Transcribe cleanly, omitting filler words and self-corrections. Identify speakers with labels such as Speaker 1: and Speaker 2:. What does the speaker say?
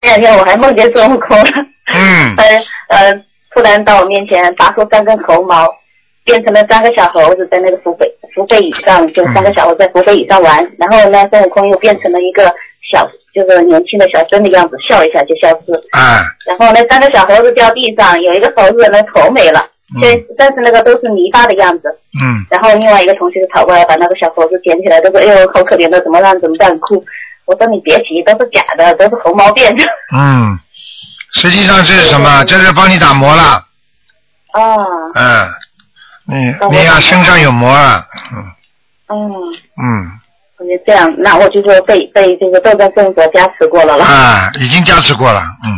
Speaker 1: 两天我还梦见孙悟空了。突然到我面前拔出3根猴毛，变成了3个小猴子在那个福贝椅上，就3个小猴子在福贝椅上玩。然后呢，孙悟空又变成了一个就是年轻的小孙的样子，笑一下就消失。然后那3个小猴子掉地上，有一个猴子的头没了，但是那个都是泥巴的样子。然后另外一个同学就跑过来把那个小猴子捡起来，都说：“哎呦，好可怜的，怎么办哭？”我说：“你别急，都是假的，都是猴毛变的。”
Speaker 2: 实际上这是什么？这是帮你打磨了。你呀身上有膜啊。
Speaker 1: 我就这样，那我就说被这个斗战胜佛加持过了。
Speaker 2: 已经加持过了。